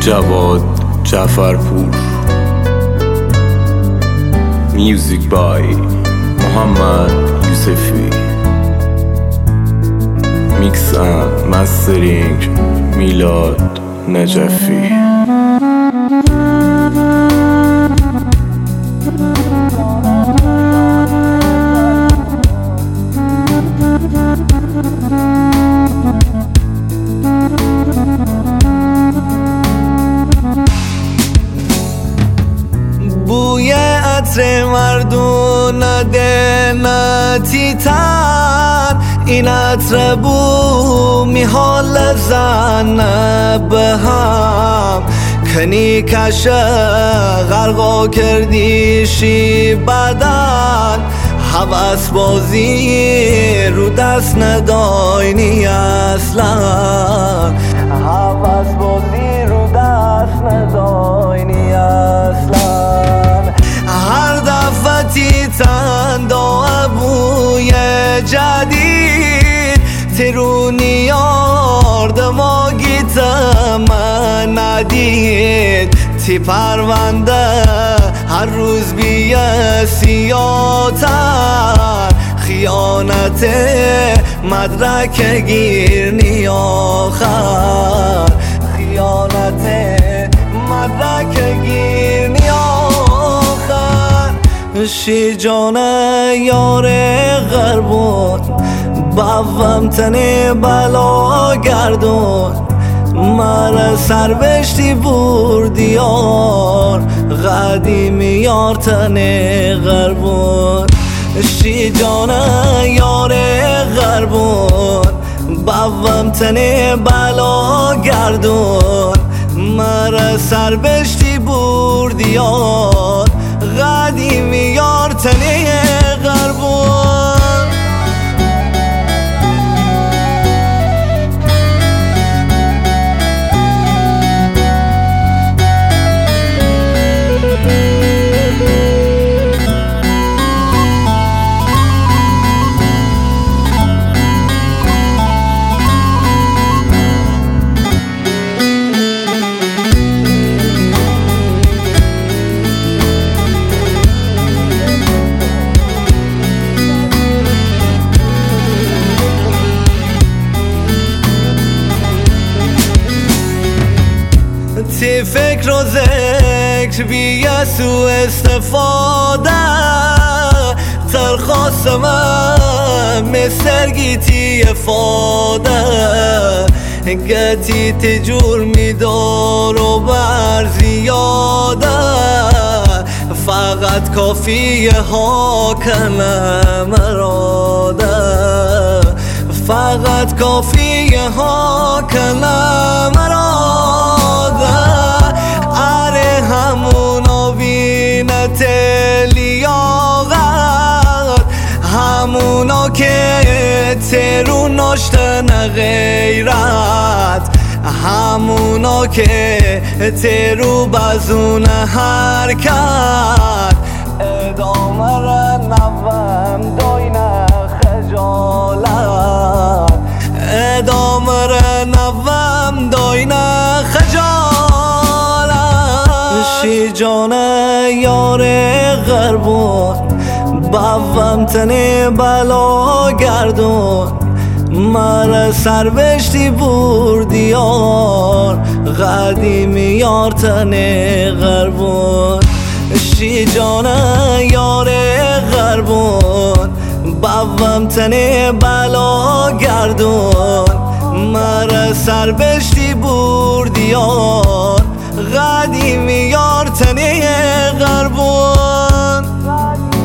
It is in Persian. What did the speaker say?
جواد جعفرپور. میوزیک بای محمد یوسفی. میکس اند مسترینگ میلاد نجفی. بوی عطر مردون دنتی تن، این عطر بو میحال زن به هم. کنی کشه غرقا کردیشی بدن، حوث بازی رو دست نداینی اصلا. حوث بازی رو دست نداینی اصلا. هر دفعه تن دا بوی جدید، ترونی یارد ما گیتم ندید. تی پرونده هر روز بیه سیاتر، خیانت مدرک گیرنی آخر. خیانت مدرک گیرنی آخر. شی جان یار غربون، بوام تنه بلا گردون. مر سر بشتی بردیار، قدیم یار تنه غربون. شی جان یار غربون، بوام تنه بلا گردون. مر سر بشتی بردیار، قدیم یار تنه غربون. تی فکر و ذکر بیه سو استفاده، ترخواستم مسترگی تی افاده. گتی تجور میدار و بر زیاده، فقط کافیه ها کنم اراده. فقط کافیه ها کنم اراده. اره همونا بینت لیاقت، همونا که ترو ناشتن غیرت. همونا که ترو بزون حرکت. ادامه را نوم داینه خجالت. ادامه را نوم داینه خجالت. شی جان یار غربون، بوام تنه بلا گردون. مر سر بشتی بردیار، قدیم یار تنه غربون. شی جان یار غربون، بوام تنه بلا گردون. مر سر بشتی بردیار، قدیم یار تنه غربون.